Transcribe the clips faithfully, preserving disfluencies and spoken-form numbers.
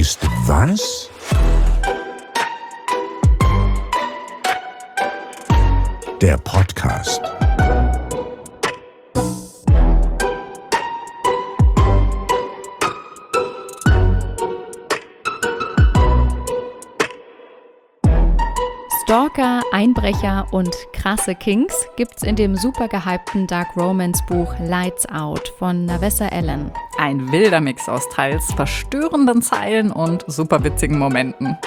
ist was? Der Podcast. Stalker, Einbrecher und krasse Kings gibt's in dem super gehypten Dark Romance Buch Lights Out von Navessa Allen. Ein wilder Mix aus teils verstörenden Zeilen und super witzigen Momenten.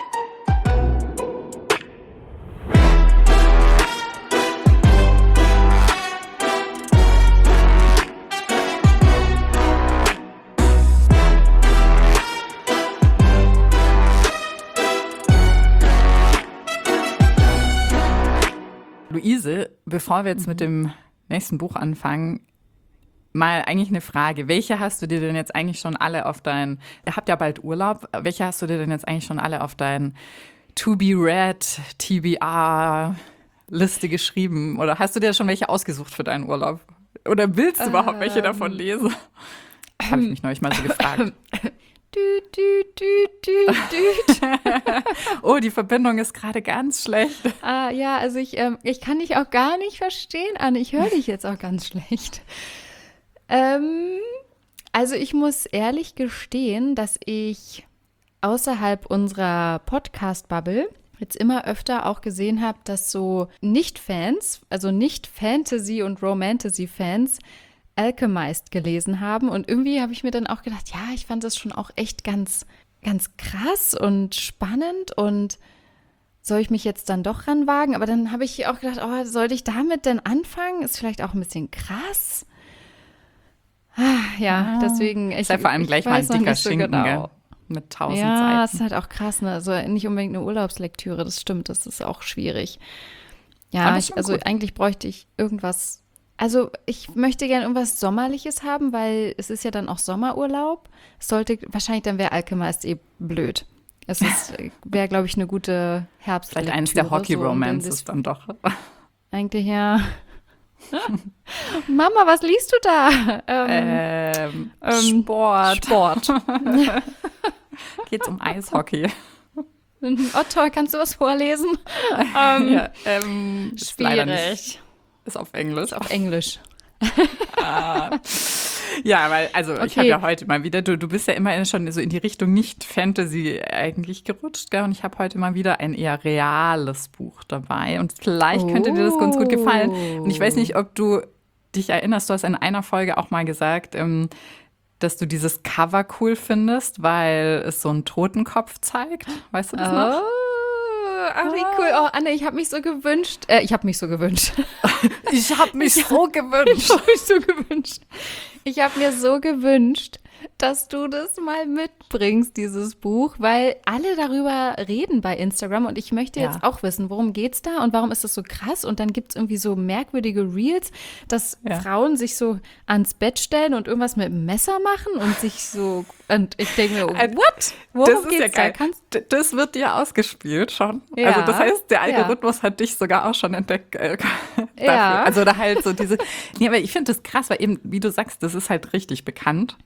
Luise, bevor wir jetzt mit dem nächsten Buch anfangen, mal eigentlich eine Frage. Welche hast du dir denn jetzt eigentlich schon alle auf dein, ihr habt ja bald Urlaub, welche hast du dir denn jetzt eigentlich schon alle auf dein To-Be-Read, T B R-Liste geschrieben? Oder hast du dir schon welche ausgesucht für deinen Urlaub? Oder willst du ähm, überhaupt welche davon lesen? Ähm, Habe ich mich neulich mal so gefragt. Düt, düt, düt, düt, düt. Oh, die Verbindung ist gerade ganz schlecht. Ah, ja, also ich, ähm, ich kann dich auch gar nicht verstehen, Anne. Ich höre dich jetzt auch ganz schlecht. Ähm, also ich muss ehrlich gestehen, dass ich außerhalb unserer Podcast-Bubble jetzt immer öfter auch gesehen habe, dass so Nicht-Fans, also Nicht-Fantasy- und Romantasy-Fans Alchemist gelesen haben. Und irgendwie habe ich mir dann auch gedacht, ja, ich fand das schon auch echt ganz, ganz krass und spannend. Und soll ich mich jetzt dann doch ranwagen? Aber dann habe ich auch gedacht, oh, sollte ich damit denn anfangen? Ist vielleicht auch ein bisschen krass. Ah, ja, deswegen. Ich, ist ja vor allem ich gleich mal ein dicker so Schinken, genau. Gell? Mit tausend ja, Seiten. Ja, ist halt auch krass, ne? Also nicht unbedingt eine Urlaubslektüre, das stimmt, das ist auch schwierig. Ja, ich, also gut. Eigentlich bräuchte ich irgendwas. Also ich möchte gerne irgendwas Sommerliches haben, weil es ist ja dann auch Sommerurlaub. Es sollte, wahrscheinlich dann wäre Alchemist eh blöd. Es wäre, glaube ich, eine gute Herbstlektüre. Vielleicht eines der Hockey-Romances so, dann doch. Eigentlich ja. Mama, was liest du da? Ähm, ähm, Sport. Sport. Geht's um Eishockey. Oh toll, kannst du was vorlesen? ähm, ja, ähm, schwierig. Ist auf Englisch. Ist auf Englisch. ah. Ja, weil, also okay. Ich habe ja heute mal wieder, du, du bist ja immer schon so in die Richtung nicht Fantasy eigentlich gerutscht, gell? Und ich habe heute mal wieder ein eher reales Buch dabei und vielleicht oh. könnte dir das ganz gut gefallen. Und ich weiß nicht, ob du dich erinnerst, du hast in einer Folge auch mal gesagt, ähm, dass du dieses Cover cool findest, weil es so einen Totenkopf zeigt. Weißt du das oh. noch? Ach, wie cool. Oh, Anne, ich habe mich so gewünscht. Äh, ich habe mich so gewünscht. ich habe mich so gewünscht. Ich habe mich so gewünscht. Ich habe mir so gewünscht, dass du das mal mitbringst, dieses Buch, weil alle darüber reden bei Instagram und ich möchte jetzt ja. auch wissen, worum geht's da und warum ist das so krass? Und dann gibt es irgendwie so merkwürdige Reels, dass ja. Frauen sich so ans Bett stellen und irgendwas mit dem Messer machen und sich so, und ich denke mir, what? Worum das ist geht's ja geil. da? Kannst das wird dir ausgespielt schon. Ja. Also das heißt, der Algorithmus ja. hat dich sogar auch schon entdeckt. Äh, ja. Also da halt so diese, nee, aber ich finde das krass, weil eben, wie du sagst, das ist halt richtig bekannt.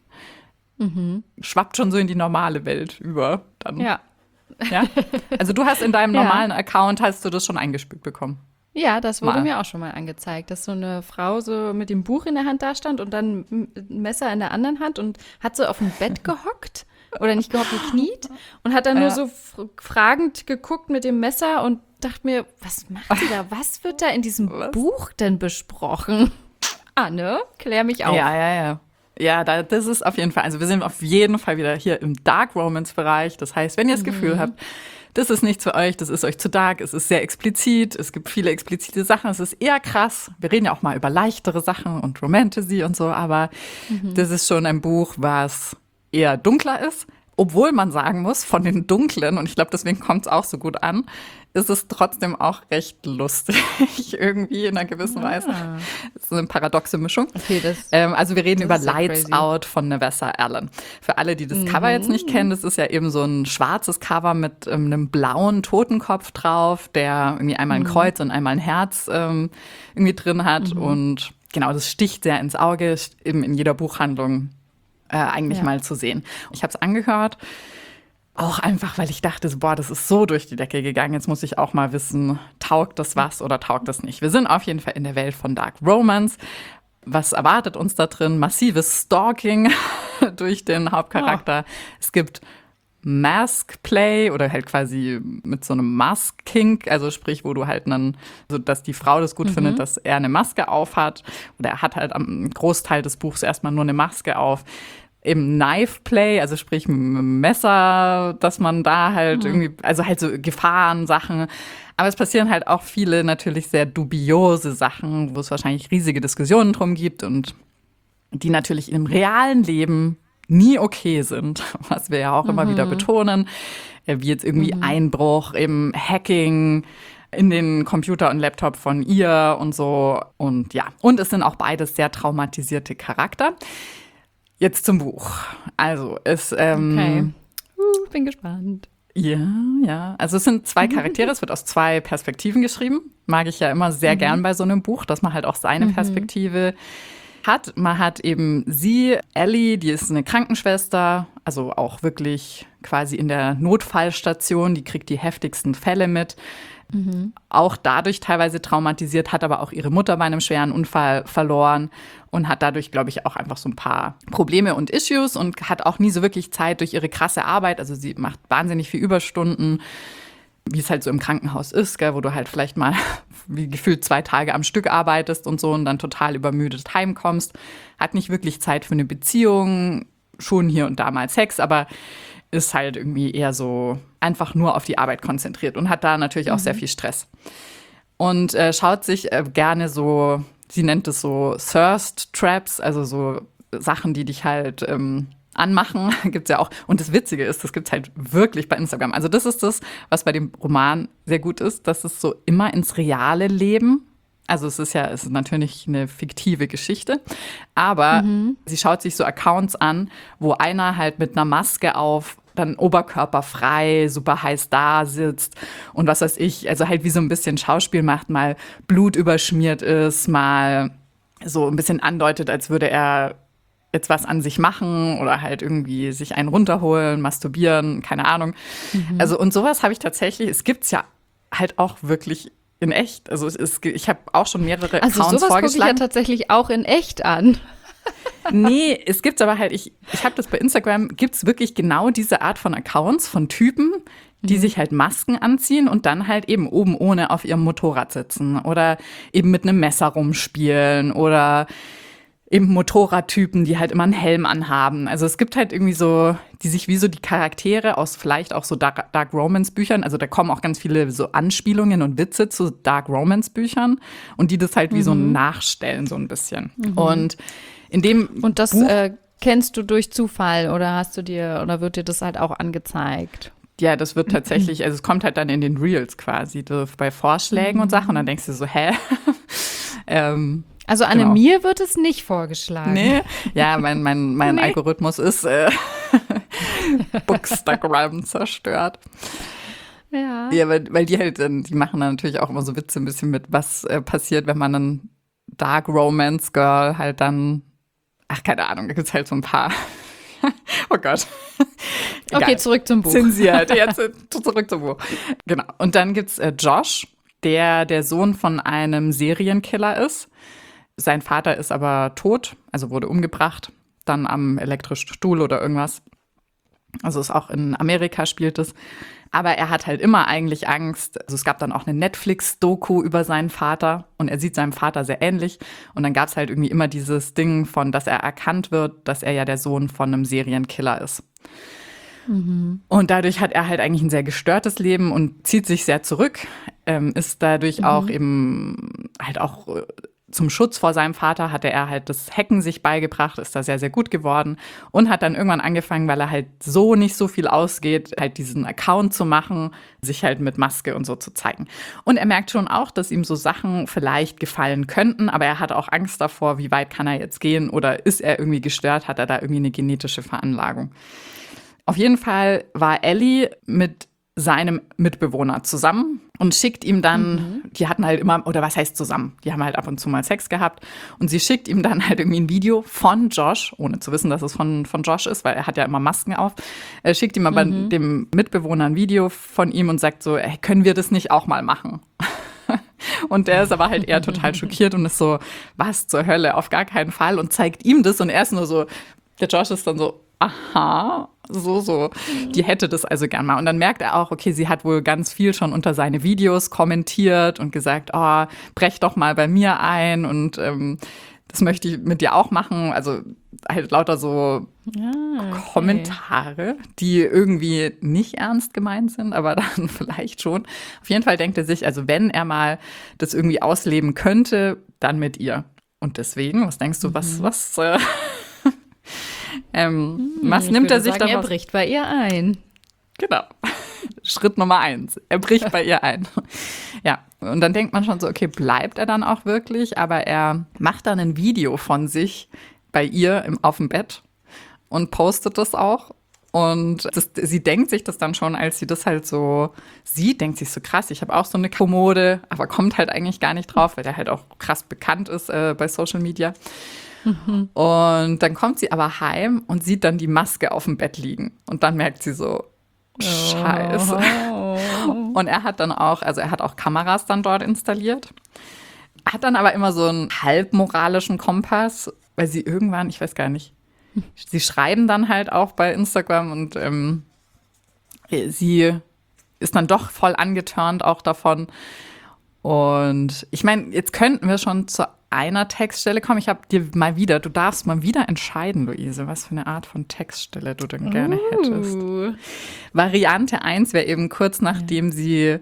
Mhm. Schwappt schon so in die normale Welt über. Dann. Ja. ja. Also du hast in deinem normalen ja. Account, hast du das schon eingespielt bekommen? Ja, das wurde mal. mir auch schon mal angezeigt, dass so eine Frau so mit dem Buch in der Hand da stand und dann ein Messer in der anderen Hand und hat so auf dem Bett gehockt oder nicht gehockt, gekniet und hat dann ja. nur so fragend geguckt mit dem Messer und dachte mir, was macht die da? Was wird da in diesem was? Buch denn besprochen? Anne, klär mich auf. Ja, ja, ja. Ja, da, das ist auf jeden Fall, also wir sind auf jeden Fall wieder hier im Dark Romance-Bereich. Das heißt, wenn ihr das Gefühl mhm. habt, das ist nichts für euch, das ist euch zu dark, es ist sehr explizit, es gibt viele explizite Sachen, es ist eher krass. Wir reden ja auch mal über leichtere Sachen und Romantasy und so, aber mhm. das ist schon ein Buch, was eher dunkler ist. Obwohl man sagen muss, von den Dunklen, und ich glaube, deswegen kommt es auch so gut an, ist es trotzdem auch recht lustig, irgendwie in einer gewissen ah. Weise. Das ist eine paradoxe Mischung. Okay, das, ähm, also wir reden über ja Lights crazy. Out von Navessa Allen. Für alle, die das mhm. Cover jetzt nicht kennen, das ist ja eben so ein schwarzes Cover mit ähm, einem blauen Totenkopf drauf, der irgendwie einmal ein mhm. Kreuz und einmal ein Herz ähm, irgendwie drin hat. Mhm. Und genau, das sticht sehr ins Auge, eben in jeder Buchhandlung. Äh, eigentlich ja. mal zu sehen. Ich habe es angehört Auch einfach, weil ich dachte, so, boah, das ist so durch die Decke gegangen. Jetzt muss ich auch mal wissen, taugt das was oder taugt das nicht. Wir sind auf jeden Fall in der Welt von Dark Romance. Was erwartet uns da drin? Massives Stalking durch den Hauptcharakter. Oh. Es gibt Mask Play oder halt quasi mit so einem Mask-Kink, also sprich, wo du halt dann, so dass die Frau das gut mhm. findet, dass er eine Maske auf hat. Oder er hat halt am Großteil des Buchs erstmal nur eine Maske auf. Im Knife Play, also sprich mit dem Messer, dass man da halt mhm. irgendwie, also halt so Gefahrensachen. Aber es passieren halt auch viele natürlich sehr dubiose Sachen, wo es wahrscheinlich riesige Diskussionen drum gibt und die natürlich im realen Leben nie okay sind, was wir ja auch mhm. immer wieder betonen. Wie jetzt irgendwie mhm. Einbruch im Hacking in den Computer und Laptop von ihr und so. Und ja, und es sind auch beides sehr traumatisierte Charakter. Jetzt zum Buch. Also es ähm, okay. Uh, bin gespannt. Ja, ja. Also es sind zwei Charaktere, es wird aus zwei Perspektiven geschrieben. Mag ich ja immer sehr mhm. gern bei so einem Buch, dass man halt auch seine mhm. Perspektive hat. Man hat eben sie, Ellie, die ist eine Krankenschwester, also auch wirklich quasi in der Notfallstation, die kriegt die heftigsten Fälle mit. Mhm. Auch dadurch teilweise traumatisiert, hat aber auch ihre Mutter bei einem schweren Unfall verloren und hat dadurch, glaube ich, auch einfach so ein paar Probleme und Issues und hat auch nie so wirklich Zeit durch ihre krasse Arbeit. Also sie macht wahnsinnig viel Überstunden, wie es halt so im Krankenhaus ist, gell, wo du halt vielleicht mal wie gefühlt zwei Tage am Stück arbeitest und so und dann total übermüdet heimkommst. Hat nicht wirklich Zeit für eine Beziehung, schon hier und da mal Sex, aber ist halt irgendwie eher so einfach nur auf die Arbeit konzentriert und hat da natürlich auch mhm. sehr viel Stress. Und äh, schaut sich äh, gerne so, sie nennt es so Thirst Traps, also so Sachen, die dich halt ähm, anmachen, gibt's ja auch. Und das Witzige ist, das gibt's halt wirklich bei Instagram. Also das ist das, was bei dem Roman sehr gut ist, dass es so immer ins reale Leben, also es ist ja, es ist natürlich eine fiktive Geschichte, aber mhm. sie schaut sich so Accounts an, wo einer halt mit einer Maske auf, dann oberkörperfrei, super heiß da sitzt und was weiß ich, also halt wie so ein bisschen Schauspiel macht, mal Blut überschmiert ist, mal so ein bisschen andeutet, als würde er jetzt was an sich machen oder halt irgendwie sich einen runterholen, masturbieren, keine Ahnung. Mhm. Also und sowas habe ich tatsächlich, es gibt's ja halt auch wirklich in echt. Also es ist, ich habe auch schon mehrere also Accounts sowas vorgeschlagen. gucke ich ja tatsächlich auch in echt an. Nee, es gibt's aber halt, ich, ich habe das bei Instagram, gibt's wirklich genau diese Art von Accounts von Typen, die mhm. sich halt Masken anziehen und dann halt eben oben ohne auf ihrem Motorrad sitzen oder eben mit einem Messer rumspielen oder eben Motorradtypen, die halt immer einen Helm anhaben. Also es gibt halt irgendwie so, die sich wie so die Charaktere aus vielleicht auch so Dark, Dark Romance Büchern, also da kommen auch ganz viele so Anspielungen und Witze zu Dark Romance Büchern und die das halt wie mhm. so nachstellen so ein bisschen. Mhm. Und in dem Und das Buch, äh, kennst du durch Zufall oder hast du dir, oder wird dir das halt auch angezeigt? Ja, das wird tatsächlich, also es kommt halt dann in den Reels quasi, so bei Vorschlägen mhm. und Sachen und dann denkst du so, hä? ähm, Also Anne, genau. Mir wird es nicht vorgeschlagen. Nee, ja, mein, mein, mein nee. Algorithmus ist äh, Bookstagram zerstört. Ja. Ja, weil, weil die halt, die machen dann natürlich auch immer so Witze ein bisschen mit, was äh, passiert, wenn man einen Dark Romance Girl halt dann, ach, keine Ahnung, da gibt's halt so ein paar. Oh Gott. Egal. Okay, zurück zum Buch. Zensiert, jetzt zurück zum Buch. Genau. Und dann gibt's äh, Josh, der der Sohn von einem Serienkiller ist. Sein Vater ist aber tot, also wurde umgebracht, dann am elektrischen Stuhl oder irgendwas. Also ist auch in Amerika spielt es. Aber er hat halt immer eigentlich Angst. Also es gab dann auch eine Netflix-Doku über seinen Vater und er sieht seinem Vater sehr ähnlich. Und dann gab es halt irgendwie immer dieses Ding von, dass er erkannt wird, dass er ja der Sohn von einem Serienkiller ist. Mhm. Und dadurch hat er halt eigentlich ein sehr gestörtes Leben und zieht sich sehr zurück, ähm, ist dadurch mhm. auch eben halt auch zum Schutz vor seinem Vater hatte er halt das Hacken sich beigebracht, ist da sehr, sehr gut geworden und hat dann irgendwann angefangen, weil er halt so nicht so viel ausgeht, halt diesen Account zu machen, sich halt mit Maske und so zu zeigen. Und er merkt schon auch, dass ihm so Sachen vielleicht gefallen könnten, aber er hat auch Angst davor, wie weit kann er jetzt gehen oder ist er irgendwie gestört, hat er da irgendwie eine genetische Veranlagung. Auf jeden Fall war Ellie mit seinem Mitbewohner zusammen und schickt ihm dann, Mhm. die hatten halt immer, oder was heißt zusammen, die haben halt ab und zu mal Sex gehabt und sie schickt ihm dann halt irgendwie ein Video von Josh, ohne zu wissen, dass es von, von Josh ist, weil er hat ja immer Masken auf, er schickt ihm aber Mhm. dem Mitbewohner ein Video von ihm und sagt so, ey, können wir das nicht auch mal machen? Und der ist aber halt eher total schockiert und ist so, was zur Hölle, auf gar keinen Fall und zeigt ihm das und er ist nur so, der Josh ist dann so, aha, so, so, die hätte das also gern mal. Und dann merkt er auch, okay, sie hat wohl ganz viel schon unter seine Videos kommentiert und gesagt, oh, brech doch mal bei mir ein und ähm, das möchte ich mit dir auch machen. Also halt lauter so Ah, okay. Kommentare, die irgendwie nicht ernst gemeint sind, aber dann vielleicht schon. Auf jeden Fall denkt er sich, also wenn er mal das irgendwie ausleben könnte, dann mit ihr. Und deswegen, was denkst du, was, was, äh, ähm, was Ich nimmt würde er sich sagen, er daraus? bricht bei ihr ein. Genau. Schritt Nummer eins. Er bricht bei ihr ein. Ja, und dann denkt man schon so, okay, bleibt er dann auch wirklich? Aber er macht dann ein Video von sich bei ihr im, auf dem Bett und postet das auch. Und das, sie denkt sich das dann schon, als sie das halt so sieht, denkt sich so krass, ich habe auch so eine Kommode, aber kommt halt eigentlich gar nicht drauf, weil der halt auch krass bekannt ist äh, bei Social Media. Mhm. Und dann kommt sie aber heim und sieht dann die Maske auf dem Bett liegen. Und dann merkt sie so, Scheiße. Oh. Und er hat dann auch, also er hat auch Kameras dann dort installiert. Hat dann aber immer so einen halbmoralischen Kompass, weil sie irgendwann, ich weiß gar nicht, sie schreiben dann halt auch bei Instagram und ähm, sie ist dann doch voll angetörnt auch davon. Und ich meine, jetzt könnten wir schon zu einer Textstelle kommen. Ich habe dir mal wieder, du darfst mal wieder entscheiden, Luise, was für eine Art von Textstelle du denn gerne Uh. hättest. Variante eins wäre eben kurz nachdem sie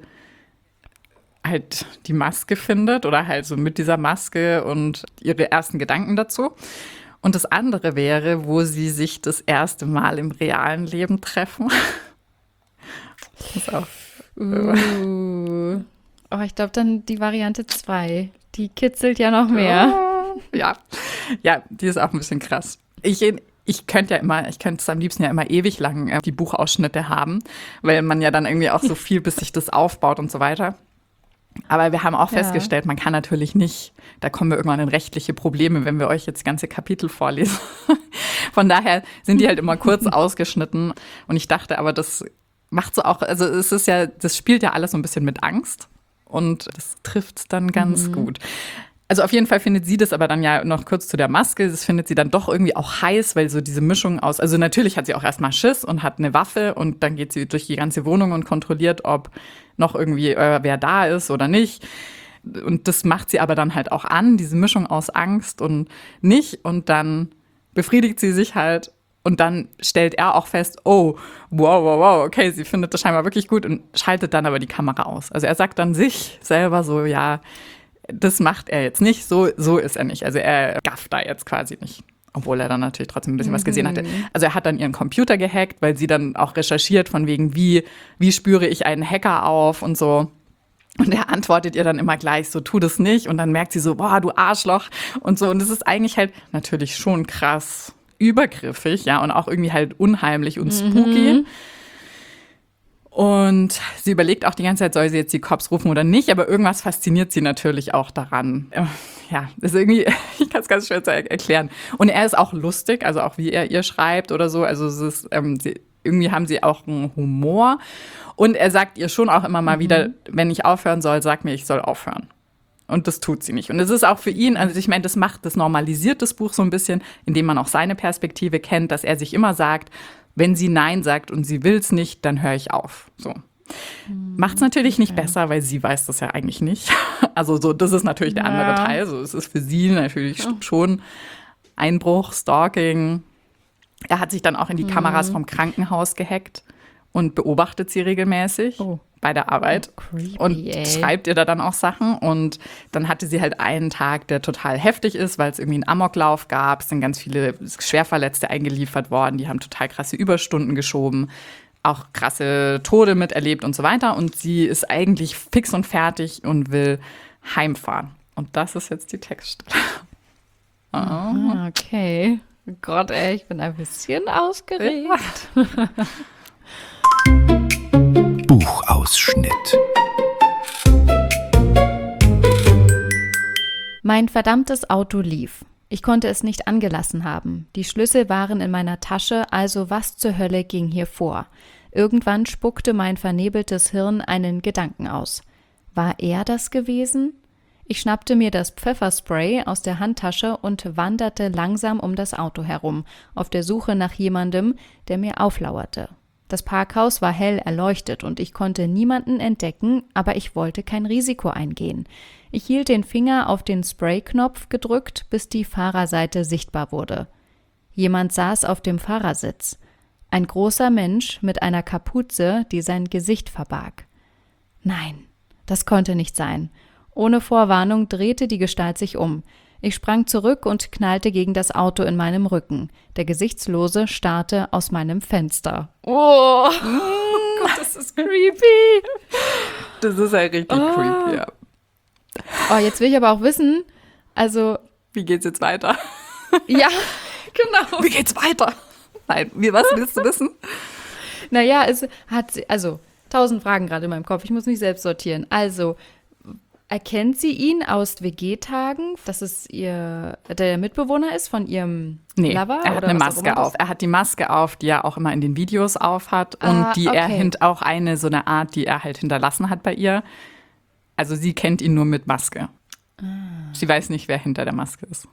halt die Maske findet oder halt so mit dieser Maske und ihre ersten Gedanken dazu. Und das andere wäre, wo sie sich das erste Mal im realen Leben treffen. Das ist auch Uh. Oh, ich glaube dann die Variante zwei. Die kitzelt ja noch mehr. Ja, ja, die ist auch ein bisschen krass. Ich, ich könnte ja immer, ich könnte es am liebsten ja immer ewig lang äh, die Buchausschnitte haben, weil man ja dann irgendwie auch so viel, bis sich das aufbaut und so weiter. Aber wir haben auch Ja. festgestellt, man kann natürlich nicht, da kommen wir irgendwann in rechtliche Probleme, wenn wir euch jetzt ganze Kapitel vorlesen. Von daher sind die halt immer kurz ausgeschnitten. Und ich dachte aber, das macht so auch, also es ist ja, das spielt ja alles so ein bisschen mit Angst. Und das trifft dann ganz mhm. gut. Also auf jeden Fall findet sie das aber dann ja noch kurz zu der Maske. Das findet sie dann doch irgendwie auch heiß, weil so diese Mischung aus, also natürlich hat sie auch erstmal Schiss und hat eine Waffe und dann geht sie durch die ganze Wohnung und kontrolliert, ob noch irgendwie äh, wer da ist oder nicht. Und das macht sie aber dann halt auch an, diese Mischung aus Angst und nicht. Und dann befriedigt sie sich halt. Und dann stellt er auch fest, oh, wow, wow, wow, okay, sie findet das scheinbar wirklich gut und schaltet dann aber die Kamera aus. Also er sagt dann sich selber so, ja, das macht er jetzt nicht, so, so ist er nicht. Also er gafft da jetzt quasi nicht, obwohl er dann natürlich trotzdem ein bisschen was gesehen hatte. Also er hat dann ihren Computer gehackt, weil sie dann auch recherchiert von wegen, wie, wie spüre ich einen Hacker auf und so. Und er antwortet ihr dann immer gleich so, tu das nicht. Und dann merkt sie so, boah, du Arschloch und so. Und das ist eigentlich halt natürlich schon krass übergriffig, ja, und auch irgendwie halt unheimlich und spooky. Mhm. Und sie überlegt auch die ganze Zeit, soll sie jetzt die Cops rufen oder nicht, aber irgendwas fasziniert sie natürlich auch daran. Ja, das ist irgendwie, ich kann es ganz schwer zu er- erklären. Und er ist auch lustig, also auch wie er ihr schreibt oder so, also es ist, ähm, sie, irgendwie haben sie auch einen Humor. Und er sagt ihr schon auch immer mal mhm. wieder, wenn ich aufhören soll, sag mir, ich soll aufhören. Und das tut sie nicht. Und es ist auch für ihn, also ich meine, das macht, das normalisiert das Buch so ein bisschen, indem man auch seine Perspektive kennt, dass er sich immer sagt, wenn sie Nein sagt und sie will es nicht, dann höre ich auf. So. Mhm. Macht es natürlich okay. nicht besser, weil sie weiß das ja eigentlich nicht. Also so, das ist natürlich der andere ja. Teil. So, es ist für sie natürlich ja. schon Einbruch, Stalking. Er hat sich dann auch in die mhm. Kameras vom Krankenhaus gehackt und beobachtet sie regelmäßig. Oh. Bei der Arbeit oh, creepy, und ey. schreibt ihr da dann auch Sachen. Und dann hatte sie halt einen Tag, der total heftig ist, weil es irgendwie einen Amoklauf gab. Es sind ganz viele Schwerverletzte eingeliefert worden. Die haben total krasse Überstunden geschoben, auch krasse Tode miterlebt und so weiter. Und sie ist eigentlich fix und fertig und will heimfahren. Und das ist jetzt die Textstelle. Oh. Ah, okay. Gott, ey, ich bin ein bisschen aufgeregt. Ja. Buchausschnitt. Mein verdammtes Auto lief. Ich konnte es nicht angelassen haben. Die Schlüssel waren in meiner Tasche, also was zur Hölle ging hier vor? Irgendwann spuckte mein vernebeltes Hirn einen Gedanken aus. War er das gewesen? Ich schnappte mir das Pfefferspray aus der Handtasche und wanderte langsam um das Auto herum, auf der Suche nach jemandem, der mir auflauerte. Das Parkhaus war hell erleuchtet und ich konnte niemanden entdecken, aber ich wollte kein Risiko eingehen. Ich hielt den Finger auf den Sprayknopf gedrückt, bis die Fahrerseite sichtbar wurde. Jemand saß auf dem Fahrersitz. Ein großer Mensch mit einer Kapuze, die sein Gesicht verbarg. Nein, das konnte nicht sein. Ohne Vorwarnung drehte die Gestalt sich um. Ich sprang zurück und knallte gegen das Auto in meinem Rücken. Der Gesichtslose starrte aus meinem Fenster. Oh, Gott, das ist creepy. das ist halt richtig Oh. creepy, ja. Oh, jetzt will ich aber auch wissen, also, Wie geht's jetzt weiter? ja, genau. Wie geht's weiter? Nein, wie, was willst du wissen? Naja, es hat sie, also, tausend Fragen gerade in meinem Kopf. Ich muss mich selbst sortieren. Also, erkennt sie ihn aus W G-Tagen, dass es ihr, der Mitbewohner ist von ihrem Nee, Lover? er hat oder eine was auch Maske immer das- auf. Er hat die Maske auf, die er auch immer in den Videos auf hat und Ah, die er okay. hint auch eine so eine Art, die er halt hinterlassen hat bei ihr. Also sie kennt ihn nur mit Maske. Ah. Sie weiß nicht, wer hinter der Maske ist.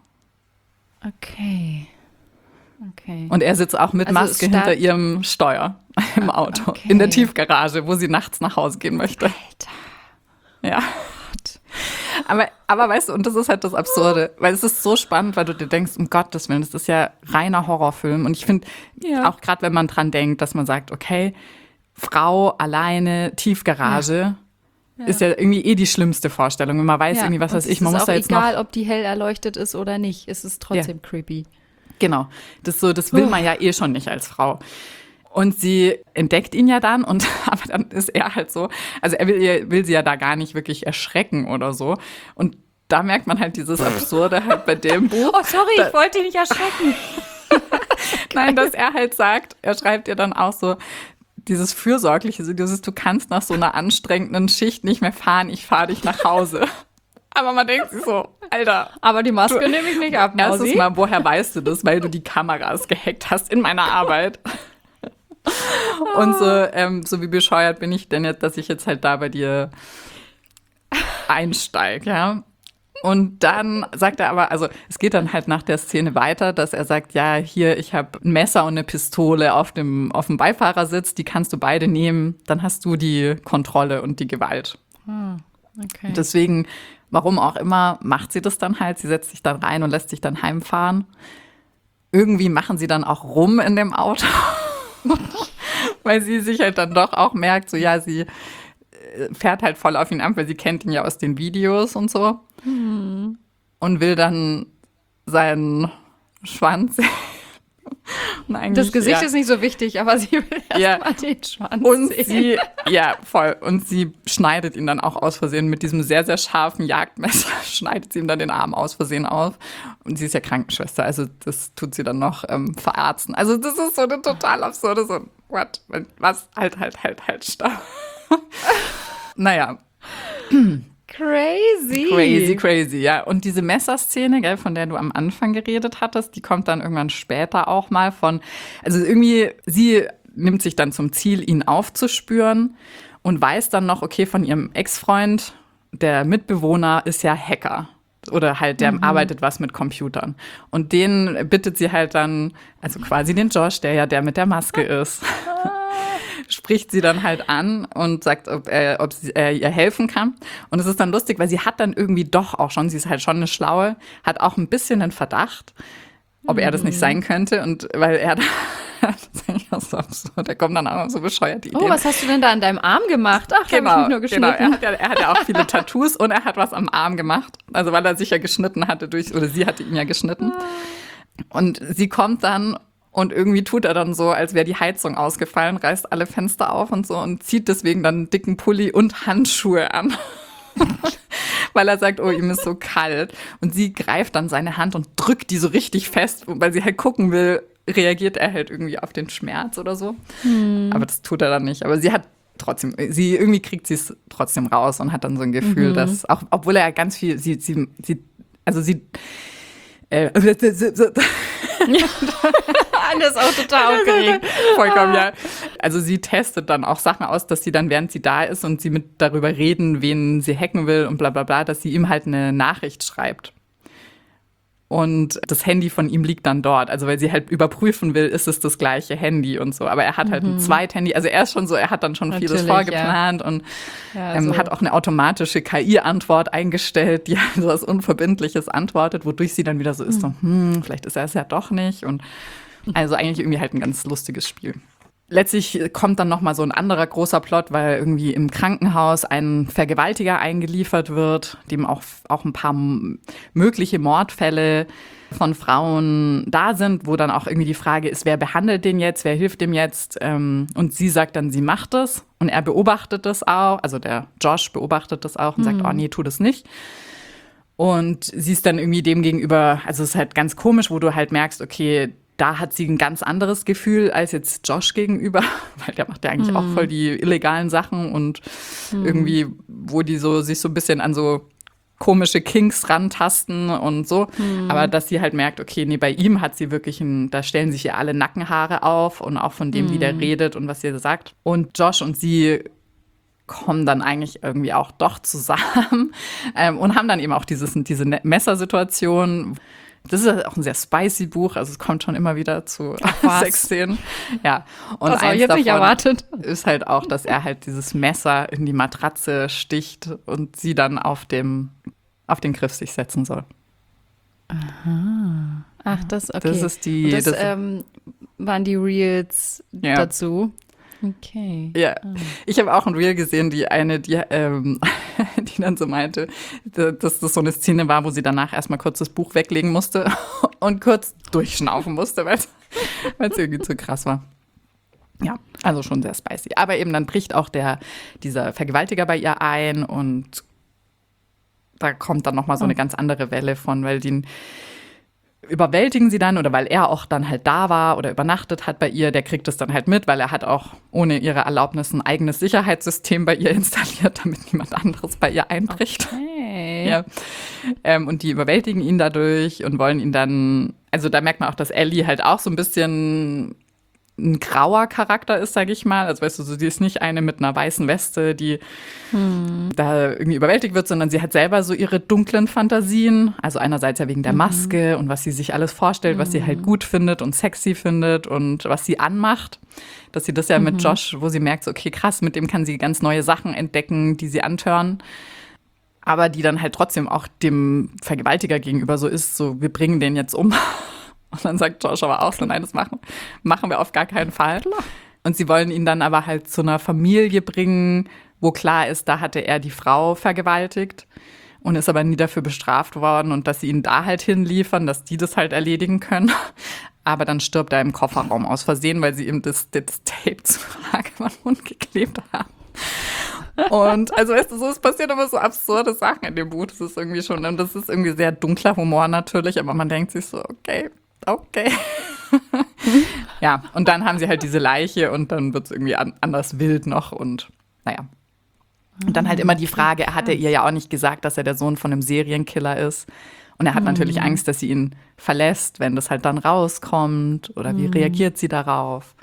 Okay. Okay. Und er sitzt auch mit Also es Maske stark- hinter ihrem Steuer im Auto, okay. in der Tiefgarage, wo sie nachts nach Hause gehen möchte. Alter. Ja. Aber, aber weißt du, und das ist halt das Absurde, weil es ist so spannend, weil du dir denkst, um Gottes Willen, das ist ja reiner Horrorfilm. Und ich finde, Ja. auch gerade wenn man dran denkt, dass man sagt, okay, Frau alleine, Tiefgarage, ist ja irgendwie eh die schlimmste Vorstellung. Wenn man weiß irgendwie, was und weiß ich, man es muss ist da auch jetzt egal, noch. ob die hell erleuchtet ist oder nicht. Es ist trotzdem creepy. Genau. Das so, das will man ja eh schon nicht als Frau. Und sie entdeckt ihn ja dann und aber dann ist er halt so, also er will, ihr- will sie ja da gar nicht wirklich erschrecken oder so. Und da merkt man halt dieses Absurde halt bei dem Buch. Oh, sorry, ich wollte dich nicht erschrecken. Nein, dass er halt sagt, er schreibt ihr dann auch so dieses Fürsorgliche, so dieses, du kannst nach so einer anstrengenden Schicht nicht mehr fahren, ich fahre dich nach Hause. Aber man denkt sich so, Alter, Aber die Maske nehme ich nicht ab, erstes Mausi. Mal, woher weißt du das? Weil du die Kameras gehackt hast in meiner Arbeit. Und so, ähm, so wie bescheuert bin ich denn jetzt, dass ich jetzt halt da bei dir einsteige, ja. Und dann sagt er aber, also es geht dann halt nach der Szene weiter, dass er sagt, ja, hier, ich habe ein Messer und eine Pistole auf dem, auf dem Beifahrersitz, die kannst du beide nehmen, dann hast du die Kontrolle und die Gewalt. Okay. Deswegen, warum auch immer, macht sie das dann halt. Sie setzt sich dann rein und lässt sich dann heimfahren. Irgendwie machen sie dann auch rum in dem Auto, weil sie sich halt dann doch auch merkt, so ja, sie äh, fährt halt voll auf ihn ab, weil sie kennt ihn ja aus den Videos und so. Und will dann seinen Schwanz. Und eigentlich, Das Gesicht ja. ist nicht so wichtig, aber sie will erst Ja. mal den Schwanz Und sehen. sie, ja, voll. Und sie schneidet ihn dann auch aus Versehen mit diesem sehr, sehr scharfen Jagdmesser, schneidet sie ihm dann den Arm aus Versehen auf. Und sie ist ja Krankenschwester, also das tut sie dann noch ähm, verarzten. Also das ist so eine total absurde, so, what, was, halt, halt, halt, halt, stopp. Naja, Crazy. crazy, crazy, ja. Und diese Messerszene, gell, von der du am Anfang geredet hattest, die kommt dann irgendwann später auch mal von, also irgendwie, sie nimmt sich dann zum Ziel, ihn aufzuspüren und weiß dann noch, okay, von ihrem Ex-Freund, der Mitbewohner ist ja Hacker. Oder halt, der arbeitet was mit Computern. Und den bittet sie halt dann, also quasi den Josh, der ja der mit der Maske ist, spricht sie dann halt an und sagt, ob er, ob sie, er ihr helfen kann. Und es ist dann lustig, weil sie hat dann irgendwie doch auch schon, sie ist halt schon eine Schlaue, hat auch ein bisschen einen Verdacht, ob er das nicht sein könnte. Und weil er da, das ist eigentlich auch so absurd, der kommt dann auch noch so bescheuerte Ideen. Oh, was hast du denn da an deinem Arm gemacht? Ach, da Genau, hab ich mich nur genau. geschnitten. Er hat, ja, er hat ja auch viele Tattoos und er hat was am Arm gemacht. Also weil er sich ja geschnitten hatte durch, oder sie hatte ihn ja geschnitten. Und sie kommt dann und irgendwie tut er dann so, als wäre die Heizung ausgefallen, reißt alle Fenster auf und so und zieht deswegen dann einen dicken Pulli und Handschuhe an. Weil er sagt, oh, ihm ist so kalt. Und sie greift dann seine Hand und drückt die so richtig fest, weil sie halt gucken will, reagiert er halt irgendwie auf den Schmerz oder so. Aber das tut er dann nicht. Aber sie hat trotzdem, sie irgendwie kriegt sie es trotzdem raus und hat dann so ein Gefühl, Mhm. dass, auch obwohl er ganz viel, sie, sie, sie also sie, äh, Anne ist auch total aufgeregt. vollkommen, ja. Also sie testet dann auch Sachen aus, dass sie dann, während sie da ist und sie mit darüber reden, wen sie hacken will und bla bla bla, dass sie ihm halt eine Nachricht schreibt. Und das Handy von ihm liegt dann dort. Also weil sie halt überprüfen will, ist es das gleiche Handy und so. Aber er hat halt ein Zweit-Handy. Also er ist schon so, er hat dann schon vieles Natürlich, vorgeplant und Ja, ähm, so. hat auch eine automatische K I-Antwort eingestellt, die also was Unverbindliches antwortet, wodurch sie dann wieder so ist, so, hm, vielleicht ist er es ja doch nicht. Und also eigentlich irgendwie halt ein ganz lustiges Spiel. Letztlich kommt dann noch mal so ein anderer großer Plot, weil irgendwie im Krankenhaus ein Vergewaltiger eingeliefert wird, dem auch, auch ein paar m- mögliche Mordfälle von Frauen da sind, wo dann auch irgendwie die Frage ist, wer behandelt den jetzt, wer hilft dem jetzt? Ähm, und sie sagt dann, sie macht das und er beobachtet das auch, also der Josh beobachtet das auch und sagt, oh nee, tu das nicht. Und sie ist dann irgendwie dem gegenüber, also es ist halt ganz komisch, wo du halt merkst, okay, da hat sie ein ganz anderes Gefühl als jetzt Josh gegenüber, weil der macht ja eigentlich auch voll die illegalen Sachen und irgendwie, wo die so sich so ein bisschen an so komische Kinks rantasten und so. Aber dass sie halt merkt, okay, nee, bei ihm hat sie wirklich ein, da stellen sich ihr alle Nackenhaare auf und auch von dem, wie der redet und was sie sagt. Und Josh und sie kommen dann eigentlich irgendwie auch doch zusammen ähm, und haben dann eben auch dieses, diese Messersituation. Das ist auch ein sehr spicy Buch, also es kommt schon immer wieder zu was? Sexszenen. Ja. Und Das habe eins ich jetzt nicht davon erwartet. ist halt auch, dass er halt dieses Messer in die Matratze sticht und sie dann auf dem auf den Griff sich setzen soll. Ach, das, okay. Das ist die- Und das, das- ähm, waren die Reels Ja. dazu. Okay. Ja, ich habe auch ein Reel gesehen, die eine, die, ähm, die dann so meinte, dass das so eine Szene war, wo sie danach erstmal kurz das Buch weglegen musste und kurz durchschnaufen musste, weil es irgendwie zu krass war. Ja, also schon sehr spicy. Aber eben dann bricht auch der, dieser Vergewaltiger bei ihr ein und da kommt dann nochmal so eine ganz andere Welle von, weil den überwältigen sie dann oder weil er auch dann halt da war oder übernachtet hat bei ihr, der kriegt es dann halt mit, weil er hat auch ohne ihre Erlaubnis ein eigenes Sicherheitssystem bei ihr installiert, damit niemand anderes bei ihr einbricht. Hey. Ja. Ähm, und die überwältigen ihn dadurch und wollen ihn dann, also da merkt man auch, dass Ellie halt auch so ein bisschen ein grauer Charakter ist, sage ich mal. Also weißt du, so, die ist nicht eine mit einer weißen Weste, die da irgendwie überwältigt wird, sondern sie hat selber so ihre dunklen Fantasien. Also einerseits ja wegen der Maske und was sie sich alles vorstellt, was sie halt gut findet und sexy findet und was sie anmacht. Dass sie das ja mit Josh, wo sie merkt, so, okay, krass, mit dem kann sie ganz neue Sachen entdecken, die sie antören. Aber die dann halt trotzdem auch dem Vergewaltiger gegenüber so ist, so, wir bringen den jetzt um. Und dann sagt Josh aber auch so, nein, das machen, machen wir auf gar keinen Fall. Und sie wollen ihn dann aber halt zu einer Familie bringen, wo klar ist, da hatte er die Frau vergewaltigt und ist aber nie dafür bestraft worden und dass sie ihn da halt hinliefern, dass die das halt erledigen können. Aber dann stirbt er im Kofferraum aus Versehen, weil sie ihm das, das Tape zu arg über den Mund geklebt haben. Und also weißt du, so, es passieren immer so absurde Sachen in dem Buch. Das ist irgendwie schon, und das ist irgendwie sehr dunkler Humor natürlich, aber man denkt sich so, okay, okay. Ja, und dann haben sie halt diese Leiche und dann wird es irgendwie an, anders wild noch und naja. Und dann halt immer die Frage, er hatte ihr ja auch nicht gesagt, dass er der Sohn von einem Serienkiller ist. Und er hat natürlich Angst, dass sie ihn verlässt, wenn das halt dann rauskommt. Oder wie reagiert sie darauf?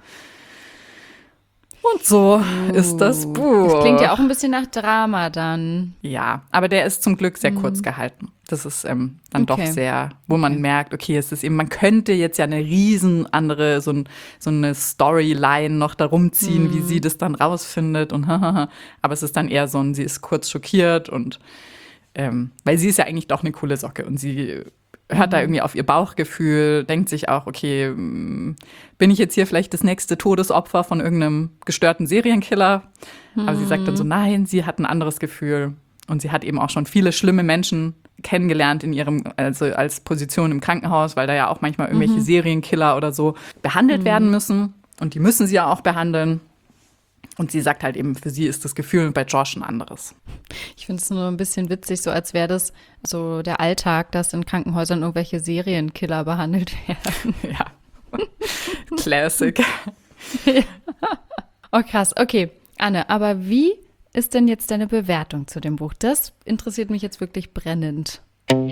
Und so ist das Buch. Das klingt ja auch ein bisschen nach Drama dann. Ja, aber der ist zum Glück sehr kurz gehalten. Das ist ähm, dann Okay. doch sehr, wo man merkt, okay, es ist eben, man könnte jetzt ja eine riesen andere, so, ein, so eine Storyline noch darum ziehen, wie sie das dann rausfindet und aber es ist dann eher so ein, sie ist kurz schockiert und ähm, weil sie ist ja eigentlich doch eine coole Socke und sie hört da irgendwie auf ihr Bauchgefühl, denkt sich auch, okay, mh, bin ich jetzt hier vielleicht das nächste Todesopfer von irgendeinem gestörten Serienkiller? Aber sie sagt dann so, nein, sie hat ein anderes Gefühl. Und sie hat eben auch schon viele schlimme Menschen kennengelernt in ihrem, also als Position im Krankenhaus, weil da ja auch manchmal irgendwelche Serienkiller oder so behandelt werden müssen. Und die müssen sie ja auch behandeln. Und sie sagt halt eben, für sie ist das Gefühl bei Josh ein anderes. Ich finde es nur ein bisschen witzig, so als wäre das so der Alltag, dass in Krankenhäusern irgendwelche Serienkiller behandelt werden. Ja. Classic. Oh, krass. Okay. Anne, aber wie ist denn jetzt deine Bewertung zu dem Buch? Das interessiert mich jetzt wirklich brennend.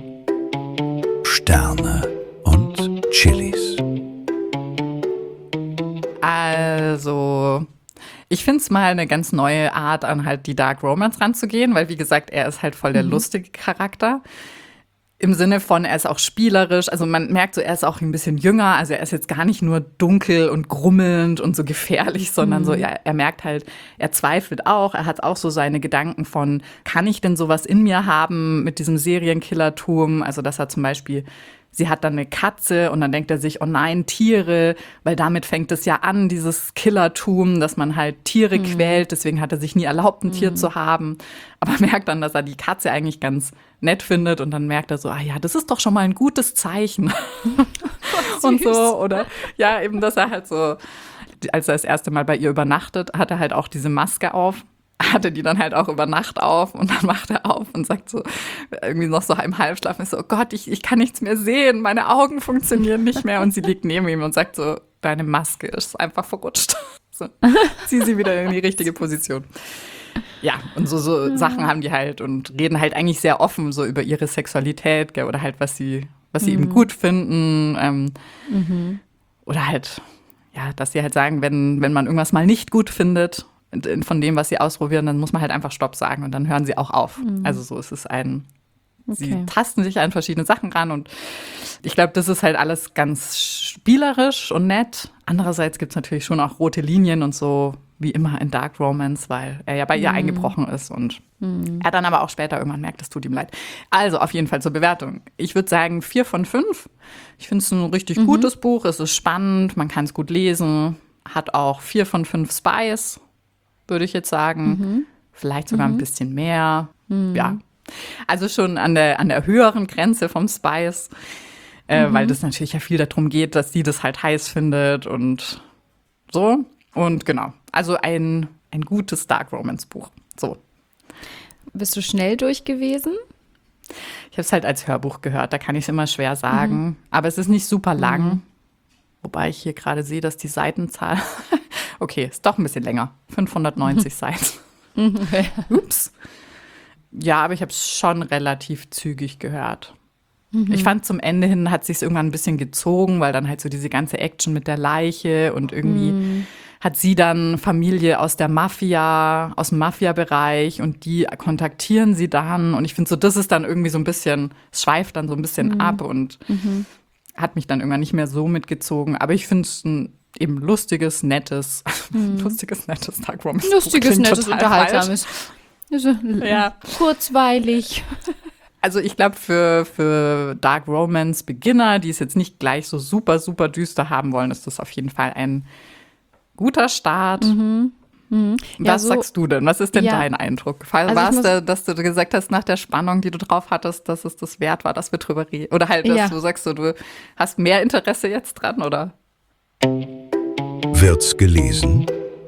Sterne und Chilis. Also, ich finde es mal eine ganz neue Art, an halt die Dark Romance ranzugehen, weil, wie gesagt, er ist halt voll der mhm. lustige Charakter. Im Sinne von, er ist auch spielerisch, also man merkt so, er ist auch ein bisschen jünger, also er ist jetzt gar nicht nur dunkel und grummelnd und so gefährlich, sondern mhm. so, ja, er merkt halt, er zweifelt auch, er hat auch so seine Gedanken von, kann ich denn sowas in mir haben mit diesem Serienkillertum, also dass er zum Beispiel, sie hat dann eine Katze und dann denkt er sich, oh nein, Tiere, weil damit fängt es ja an, dieses Killertum, dass man halt Tiere mhm. quält, deswegen hat er sich nie erlaubt, ein mhm. Tier zu haben, aber merkt dann, dass er die Katze eigentlich ganz nett findet und dann merkt er so, ah ja, das ist doch schon mal ein gutes Zeichen. Und so, oder ja, eben, dass er halt so, als er das erste Mal bei ihr übernachtet, hat er halt auch diese Maske auf, hatte die dann halt auch über Nacht auf und dann macht er auf und sagt so, irgendwie noch so im Halbschlaf, ist so, oh Gott, ich, ich kann nichts mehr sehen, meine Augen funktionieren nicht mehr und sie liegt neben ihm und sagt so, deine Maske ist einfach verrutscht. So, zieh sie wieder in die richtige Position. Ja, und so, so ja. Sachen haben die halt und reden halt eigentlich sehr offen so über ihre Sexualität, gell, oder halt, was sie, was sie mhm. eben gut finden. Ähm, mhm. Oder halt, ja, dass sie halt sagen, wenn, wenn man irgendwas mal nicht gut findet von dem, was sie ausprobieren, dann muss man halt einfach Stopp sagen und dann hören sie auch auf. Mhm. Also so ist es ein, okay. Sie tasten sich an verschiedene Sachen ran und ich glaube, das ist halt alles ganz spielerisch und nett. Andererseits gibt es natürlich schon auch rote Linien und so, wie immer in Dark Romance, weil er ja bei ihr mm. eingebrochen ist und mm. er dann aber auch später irgendwann merkt, es tut ihm leid. Also auf jeden Fall zur Bewertung. Ich würde sagen vier von fünf. Ich finde es ein richtig mhm. gutes Buch. Es ist spannend, man kann es gut lesen. Hat auch vier von fünf Spice, würde ich jetzt sagen. Mhm. Vielleicht sogar mhm. ein bisschen mehr. Mhm. Ja, also schon an der, an der höheren Grenze vom Spice, äh, mhm. weil das natürlich ja viel darum geht, dass sie das halt heiß findet und so. Und genau, also ein, ein gutes Dark Romance Buch. So. Bist du schnell durch gewesen? Ich habe es halt als Hörbuch gehört, da kann ich es immer schwer sagen. Mhm. Aber es ist nicht super lang. Mhm. Wobei ich hier gerade sehe, dass die Seitenzahl, okay, ist doch ein bisschen länger. fünfhundertneunzig mhm. Seiten. Okay. Ups. Ja, aber ich habe es schon relativ zügig gehört. Mhm. Ich fand, zum Ende hin hat es sich irgendwann ein bisschen gezogen, weil dann halt so diese ganze Action mit der Leiche und irgendwie mhm. hat sie dann Familie aus der Mafia, aus dem Mafia-Bereich und die kontaktieren sie dann. Und ich finde so, das ist dann irgendwie so ein bisschen, es schweift dann so ein bisschen mhm. ab und mhm. hat mich dann irgendwann nicht mehr so mitgezogen. Aber ich finde es ein eben lustiges, nettes, mhm. lustiges, nettes Dark Romance. Lustiges, nettes, unterhaltsames. Also, ja. Kurzweilig. Also ich glaube, für, für Dark Romance Beginner, die es jetzt nicht gleich so super, super düster haben wollen, ist das auf jeden Fall ein guter Start. Mhm. Mhm. Was ja, so, sagst du denn? Was ist denn ja. dein Eindruck? War also es, da, dass du gesagt hast, nach der Spannung, die du drauf hattest, dass es das wert war, dass wir drüber reden? Oder halt, dass ja. du sagst, so, du hast mehr Interesse jetzt dran, oder? Wird's gelesen?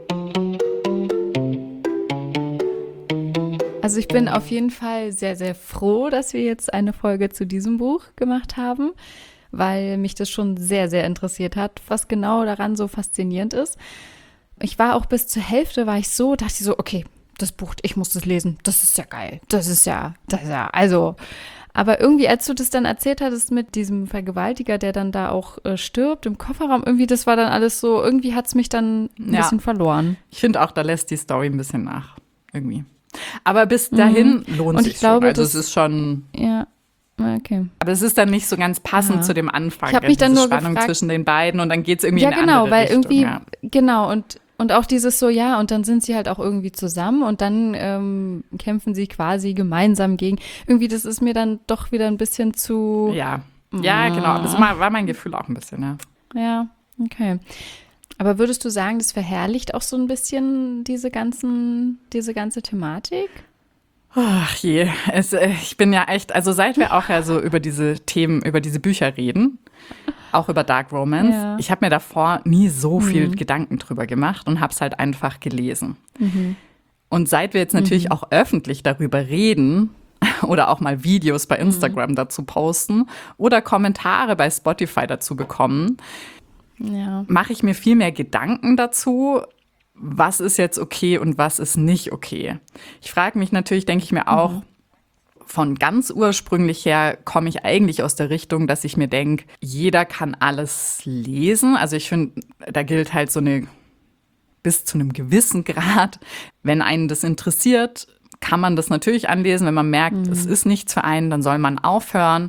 Also ich bin auf jeden Fall sehr, sehr froh, dass wir jetzt eine Folge zu diesem Buch gemacht haben, weil mich das schon sehr, sehr interessiert hat, was genau daran so faszinierend ist. Ich war auch bis zur Hälfte, war ich so, dachte ich so, okay, das Buch, ich muss das lesen, das ist ja geil, das ist ja, das ist ja, also. Aber irgendwie, als du das dann erzählt hattest mit diesem Vergewaltiger, der dann da auch äh, stirbt im Kofferraum, irgendwie, das war dann alles so, irgendwie hat es mich dann ein ja. bisschen verloren. Ich finde auch, da lässt die Story ein bisschen nach, irgendwie. Aber bis dahin mhm. lohnt und sich ich glaube, schon. Also das, es ist schon. Ja, okay. Aber es ist dann nicht so ganz passend ja. zu dem Anfang. Ich habe mich dann nur Spannung gefragt, zwischen den beiden und dann geht es irgendwie ja, in eine genau, andere weil Richtung. Irgendwie, ja. Genau, und, und auch dieses so, ja, und dann sind sie halt auch irgendwie zusammen und dann ähm, kämpfen sie quasi gemeinsam gegen. Irgendwie, das ist mir dann doch wieder ein bisschen zu. Ja, ja, genau. Das war, war mein Gefühl auch ein bisschen, ja. Ja, okay. Aber würdest du sagen, das verherrlicht auch so ein bisschen diese ganzen, diese ganze Thematik? Ach je, es, ich bin ja echt, also seit wir auch ja so über diese Themen, über diese Bücher reden, auch über Dark Romance, ja. ich habe mir davor nie so viel mhm. Gedanken drüber gemacht und habe es halt einfach gelesen. Mhm. Und seit wir jetzt natürlich mhm. auch öffentlich darüber reden oder auch mal Videos bei Instagram mhm. dazu posten oder Kommentare bei Spotify dazu bekommen, ja. mache ich mir viel mehr Gedanken dazu, was ist jetzt okay und was ist nicht okay. Ich frage mich natürlich, denke ich mir auch, mhm. von ganz ursprünglich her komme ich eigentlich aus der Richtung, dass ich mir denke, jeder kann alles lesen. Also ich finde, da gilt halt so eine, bis zu einem gewissen Grad, wenn einen das interessiert, kann man das natürlich anlesen. Wenn man merkt, mhm. es ist nichts für einen, dann soll man aufhören.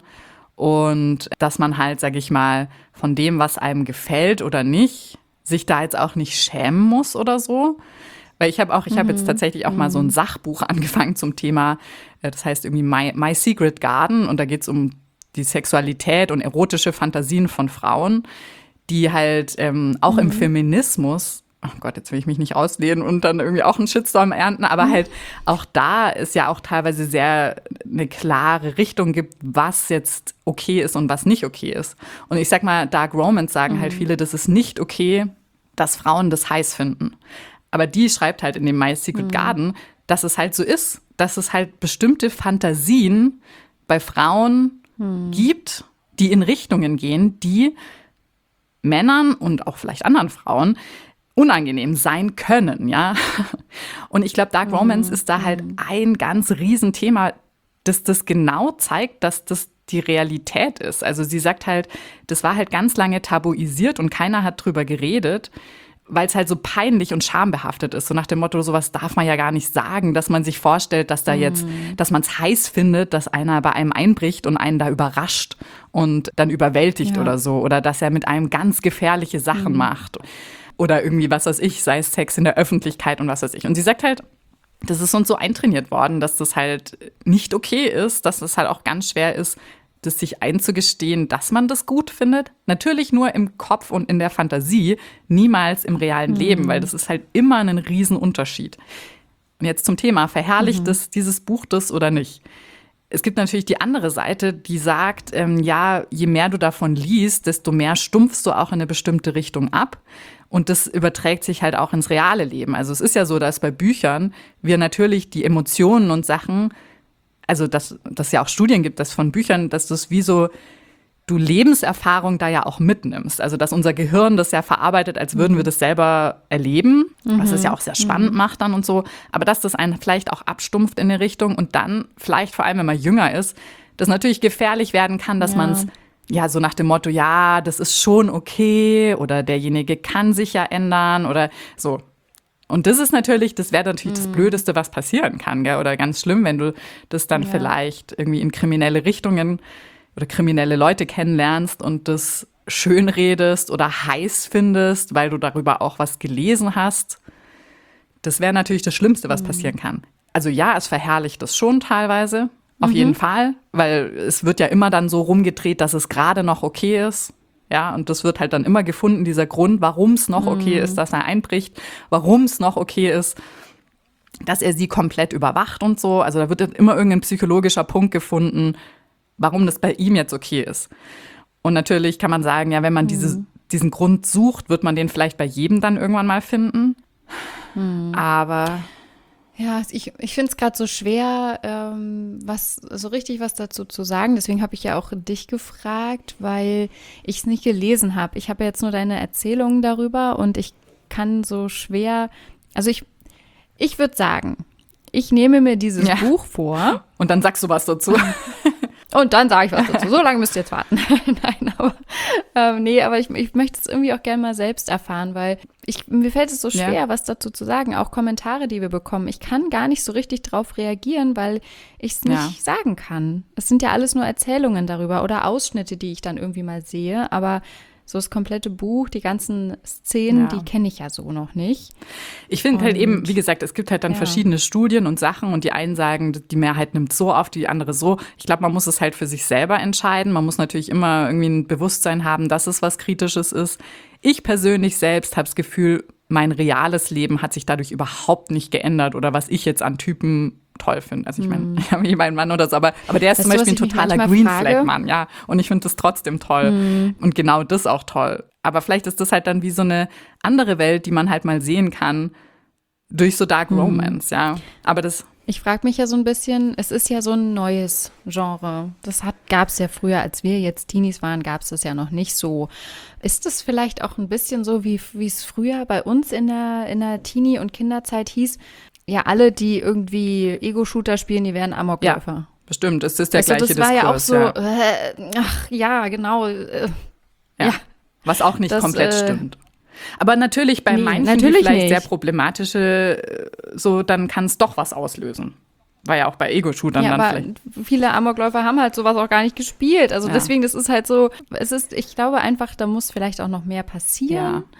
Und dass man halt, sag ich mal, von dem, was einem gefällt oder nicht, sich da jetzt auch nicht schämen muss oder so. Weil ich habe auch, ich habe jetzt tatsächlich auch mal so ein Sachbuch angefangen zum Thema, das heißt irgendwie My, My Secret Garden, und da geht es um die Sexualität und erotische Fantasien von Frauen, die halt ähm, auch mhm. im Feminismus, oh Gott, jetzt will ich mich nicht auslehnen und dann irgendwie auch einen Shitstorm ernten, aber halt auch da ist ja auch teilweise sehr eine klare Richtung gibt, was jetzt okay ist und was nicht okay ist. Und ich sag mal, Dark Romance sagen mhm. halt viele, das ist nicht okay, dass Frauen das heiß finden. Aber die schreibt halt in dem My Secret mhm. Garden, dass es halt so ist, dass es halt bestimmte Fantasien bei Frauen mhm. gibt, die in Richtungen gehen, die Männern und auch vielleicht anderen Frauen unangenehm sein können, ja. Und ich glaube, Dark Romance mhm. ist da halt ein ganz Riesenthema, das das genau zeigt, dass das die Realität ist. Also sie sagt halt, das war halt ganz lange tabuisiert und keiner hat drüber geredet, weil es halt so peinlich und schambehaftet ist. So nach dem Motto, sowas darf man ja gar nicht sagen, dass man sich vorstellt, dass da jetzt, mm. dass man es heiß findet, dass einer bei einem einbricht und einen da überrascht und dann überwältigt ja. oder so. Oder dass er mit einem ganz gefährliche Sachen mm. macht. Oder irgendwie, was weiß ich, sei es Sex in der Öffentlichkeit und was weiß ich. Und sie sagt halt, das ist uns so eintrainiert worden, dass das halt nicht okay ist, dass das halt auch ganz schwer ist, das sich einzugestehen, dass man das gut findet. Natürlich nur im Kopf und in der Fantasie, niemals im realen mhm. Leben, weil das ist halt immer ein Riesenunterschied. Und jetzt zum Thema, verherrlicht es mhm. dieses Buch das oder nicht? Es gibt natürlich die andere Seite, die sagt, ähm, ja, je mehr du davon liest, desto mehr stumpfst du auch in eine bestimmte Richtung ab. Und das überträgt sich halt auch ins reale Leben. Also es ist ja so, dass bei Büchern wir natürlich die Emotionen und Sachen, also dass das ja auch Studien gibt, dass von Büchern, dass das wie so du Lebenserfahrung da ja auch mitnimmst. Also dass unser Gehirn das ja verarbeitet, als würden wir das selber erleben, mhm. was es ja auch sehr spannend mhm. macht dann und so. Aber dass das einen vielleicht auch abstumpft in eine Richtung und dann vielleicht vor allem, wenn man jünger ist, das natürlich gefährlich werden kann, dass ja. man es ja so nach dem Motto, ja, das ist schon okay oder derjenige kann sich ja ändern oder so. Und das ist natürlich, das wäre natürlich mhm. das Blödeste, was passieren kann, gell? Oder ganz schlimm, wenn du das dann ja. vielleicht irgendwie in kriminelle Richtungen oder kriminelle Leute kennenlernst und das schön redest oder heiß findest, weil du darüber auch was gelesen hast. Das wäre natürlich das Schlimmste, was mhm. passieren kann. Also ja, es verherrlicht das schon teilweise, auf mhm. jeden Fall, weil es wird ja immer dann so rumgedreht, dass es gerade noch okay ist. Ja, und das wird halt dann immer gefunden, dieser Grund, warum es noch okay ist, dass er einbricht, warum es noch okay ist, dass er sie komplett überwacht und so. Also da wird immer irgendein psychologischer Punkt gefunden, warum das bei ihm jetzt okay ist. Und natürlich kann man sagen, ja, wenn man mhm. diese, diesen Grund sucht, wird man den vielleicht bei jedem dann irgendwann mal finden. Mhm. Aber ja, ich, ich finde es gerade so schwer, ähm, was so richtig was dazu zu sagen. Deswegen habe ich ja auch dich gefragt, weil ich es nicht gelesen habe. Ich habe ja jetzt nur deine Erzählungen darüber und ich kann so schwer, also ich, ich würde sagen, ich nehme mir dieses ja. Buch vor. Und dann sagst du was dazu. Und dann sage ich was dazu. So lange müsst ihr jetzt warten. Nein, aber ähm, nee, aber ich, ich möchte es irgendwie auch gerne mal selbst erfahren, weil ich, mir fällt es so schwer, ja. was dazu zu sagen. Auch Kommentare, die wir bekommen. Ich kann gar nicht so richtig drauf reagieren, weil ich es nicht ja. sagen kann. Es sind ja alles nur Erzählungen darüber oder Ausschnitte, die ich dann irgendwie mal sehe. Aber so das komplette Buch, die ganzen Szenen, ja. die kenne ich ja so noch nicht. Ich finde halt eben, wie gesagt, es gibt halt dann ja. verschiedene Studien und Sachen und die einen sagen, die Mehrheit nimmt so auf, die andere so. Ich glaube, man muss es halt für sich selber entscheiden. Man muss natürlich immer irgendwie ein Bewusstsein haben, dass es was Kritisches ist. Ich persönlich selbst habe das Gefühl, mein reales Leben hat sich dadurch überhaupt nicht geändert oder was ich jetzt an Typen toll finde. Also ich meine, mm. ich habe nie meinen Mann oder so, aber, aber der ist weißt zum Beispiel du, ein totaler Green Flag Mann, ja. Und ich finde das trotzdem toll. Mm. Und genau das auch toll. Aber vielleicht ist das halt dann wie so eine andere Welt, die man halt mal sehen kann durch so Dark Romance, mm. ja. Aber das Ich frage mich ja so ein bisschen, es ist ja so ein neues Genre. Das gab es ja früher, als wir jetzt Teenies waren, gab es das ja noch nicht so. Ist das vielleicht auch ein bisschen so, wie wie es früher bei uns in der, in der Teenie- und Kinderzeit hieß? Ja, alle, die irgendwie Ego-Shooter spielen, die werden Amokläufer. Ja, bestimmt. Es ist der Also gleiche das war Diskurs. ja auch so, ja. Äh, ach ja, genau. Äh, Ja. ja. Was auch nicht Das, komplett äh, stimmt. Aber natürlich bei nee, manchen, natürlich die vielleicht nicht. sehr problematische, äh, so, dann kann es doch was auslösen. War ja auch bei Ego-Shootern Ja, dann aber vielleicht. viele Amokläufer haben halt sowas auch gar nicht gespielt. Also Ja. deswegen, das ist halt so, es ist, ich glaube einfach, da muss vielleicht auch noch mehr passieren. Ja.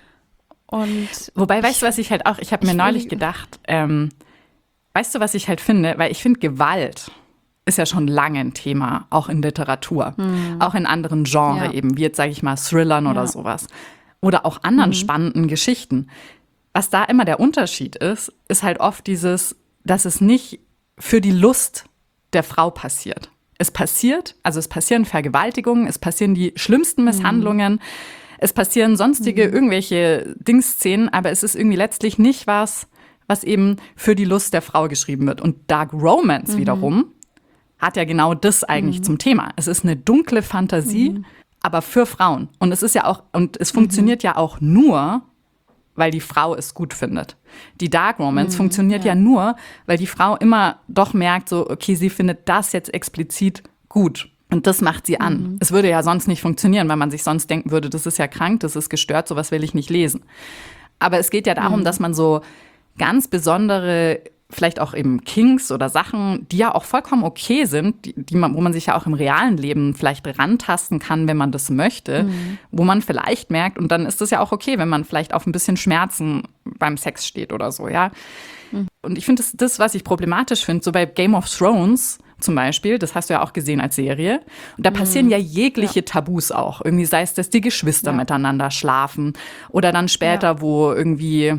Und Wobei, weißt du, was ich halt auch, ich habe mir ich neulich will- gedacht, ähm, weißt du, was ich halt finde? Weil ich finde, Gewalt ist ja schon lange ein Thema, auch in Literatur, auch in anderen Genres Ja. eben, wie jetzt, sage ich mal, Thrillern oder Ja. sowas. Oder auch anderen spannenden Geschichten. Was da immer der Unterschied ist, ist halt oft dieses, dass es nicht für die Lust der Frau passiert. Es passiert, also es passieren Vergewaltigungen, es passieren die schlimmsten Misshandlungen, es passieren sonstige irgendwelche Dingsszenen, aber es ist irgendwie letztlich nicht was, was eben für die Lust der Frau geschrieben wird. Und Dark Romance wiederum hat ja genau das eigentlich zum Thema. Es ist eine dunkle Fantasie, aber für Frauen. Und es ist ja auch, und es funktioniert ja auch nur, weil die Frau es gut findet. Die Dark Romance funktioniert ja. ja nur, weil die Frau immer doch merkt, so, okay, sie findet das jetzt explizit gut. Und das macht sie an. Mhm. Es würde ja sonst nicht funktionieren, weil man sich sonst denken würde, das ist ja krank, das ist gestört, sowas will ich nicht lesen. Aber es geht ja darum, mhm. dass man so ganz besondere, vielleicht auch eben Kinks oder Sachen, die ja auch vollkommen okay sind, die, die man, wo man sich ja auch im realen Leben vielleicht rantasten kann, wenn man das möchte, mhm. wo man vielleicht merkt, und dann ist es ja auch okay, wenn man vielleicht auf ein bisschen Schmerzen beim Sex steht oder so, ja. Mhm. Und ich finde, das, das, was ich problematisch finde, so bei Game of Thrones zum Beispiel, das hast du ja auch gesehen als Serie, und da passieren mhm. ja jegliche ja. Tabus auch. Irgendwie sei es, dass die Geschwister ja. miteinander schlafen oder dann später, ja. wo irgendwie,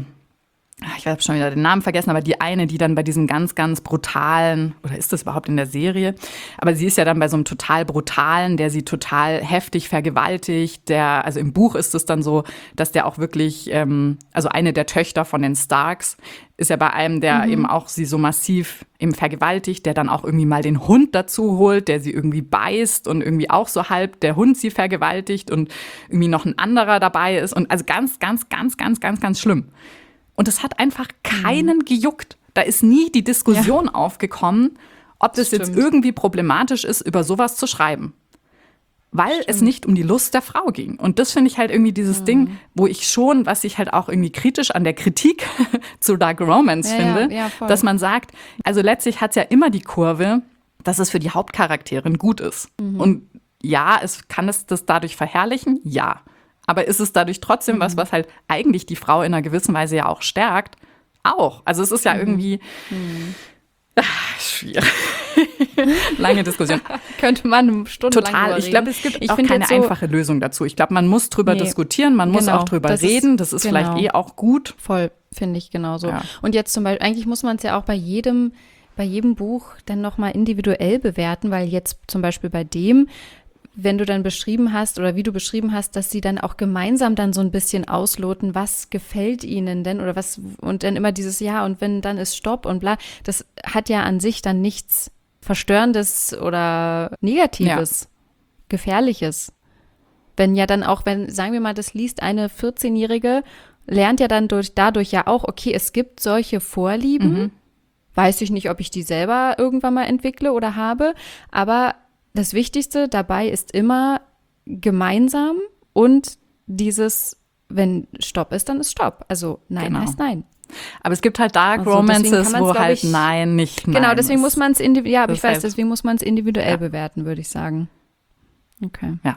ich habe schon wieder den Namen vergessen, aber die eine, die dann bei diesem ganz, ganz brutalen, oder ist das überhaupt in der Serie? Aber sie ist ja dann bei so einem total brutalen, der sie total heftig vergewaltigt. Der, also im Buch ist es dann so, dass der auch wirklich, ähm, also eine der Töchter von den Starks ist ja bei einem, der mhm. eben auch sie so massiv eben vergewaltigt, der dann auch irgendwie mal den Hund dazu holt, der sie irgendwie beißt und irgendwie auch so halb der Hund sie vergewaltigt und irgendwie noch ein anderer dabei ist. Und also ganz, ganz, ganz, ganz, ganz, ganz schlimm. Und es hat einfach keinen gejuckt. Da ist nie die Diskussion ja. aufgekommen, ob das, das jetzt irgendwie problematisch ist, über sowas zu schreiben. Weil Stimmt. es nicht um die Lust der Frau ging. Und das finde ich halt irgendwie dieses mhm. Ding, wo ich schon, was ich halt auch irgendwie kritisch an der Kritik zu Dark Romance ja, finde, ja, ja, dass man sagt, also letztlich hat es ja immer die Kurve, dass es für die Hauptcharakterin gut ist. Mhm. Und ja, es kann es das dadurch verherrlichen? Ja. Aber ist es dadurch trotzdem mhm. was, was halt eigentlich die Frau in einer gewissen Weise ja auch stärkt? Auch. Also es ist ja mhm. irgendwie mhm. Ach, schwierig. Lange Diskussion. Könnte man stundenlang Total. Ich glaube, es gibt ich auch keine so einfache Lösung dazu. Ich glaube, man muss drüber nee. diskutieren, man muss genau. auch drüber das reden. Ist, das ist genau. vielleicht eh auch gut. Voll, finde ich genauso. Ja. Und jetzt zum Beispiel, eigentlich muss man es ja auch bei jedem, bei jedem Buch dann nochmal individuell bewerten, weil jetzt zum Beispiel bei dem, wenn du dann beschrieben hast oder wie du beschrieben hast, dass sie dann auch gemeinsam dann so ein bisschen ausloten, was gefällt ihnen denn oder was, und dann immer dieses Ja und wenn, dann ist Stopp und bla. Das hat ja an sich dann nichts Verstörendes oder Negatives, ja. Gefährliches. Wenn ja dann auch, wenn, sagen wir mal, das liest eine vierzehnjährige, lernt ja dann durch, dadurch ja auch, okay, es gibt solche Vorlieben. Mhm. Weiß ich nicht, ob ich die selber irgendwann mal entwickle oder habe, aber das Wichtigste dabei ist immer gemeinsam und dieses, wenn Stopp ist, dann ist Stopp. Also Nein genau. heißt Nein. Aber es gibt halt Dark also Romances, wo halt ich, Nein nicht Nein Genau, deswegen ist. muss man es individuell, ja, aber ich weiß, heißt, deswegen muss man es individuell ja. bewerten, würde ich sagen. Okay. Ja.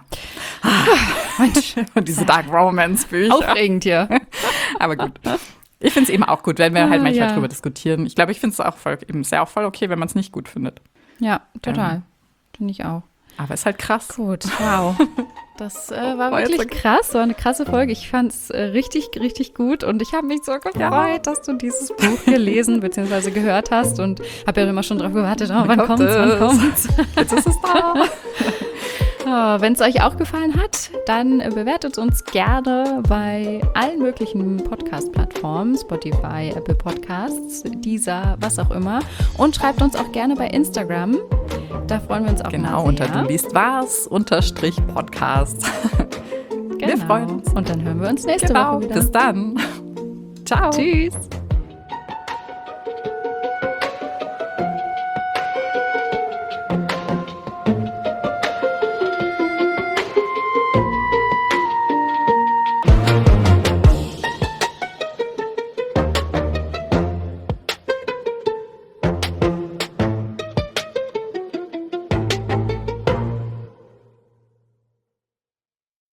Und diese Dark Romance-Bücher. Aufregend hier. Aber gut. Ich finde es eben auch gut, wenn wir halt ah, manchmal ja. drüber diskutieren. Ich glaube, ich finde es auch voll, eben sehr auch voll okay, wenn man es nicht gut findet. Ja, total. Ähm. Finde ich auch. Aber ist halt krass. Gut, wow. Das äh, war oh, wirklich krass, war eine krasse Folge. Ich fand es äh, richtig, richtig gut und ich habe mich so gefreut, ja. dass du dieses Buch gelesen bzw. gehört hast und habe ja immer schon drauf gewartet, oh, wann kommt es, wann kommt's? Jetzt ist es da. Genau, wenn es euch auch gefallen hat, dann bewertet uns gerne bei allen möglichen Podcast-Plattformen, Spotify, Apple Podcasts, Deezer, was auch immer. Und schreibt uns auch gerne bei Instagram. Da freuen wir uns auch Genau, mal unter sehr. du liest was, unterstrich Podcast. Genau. Wir freuen uns. Und dann hören wir uns nächste Genau, Woche wieder. bis dann. Ciao. Tschüss.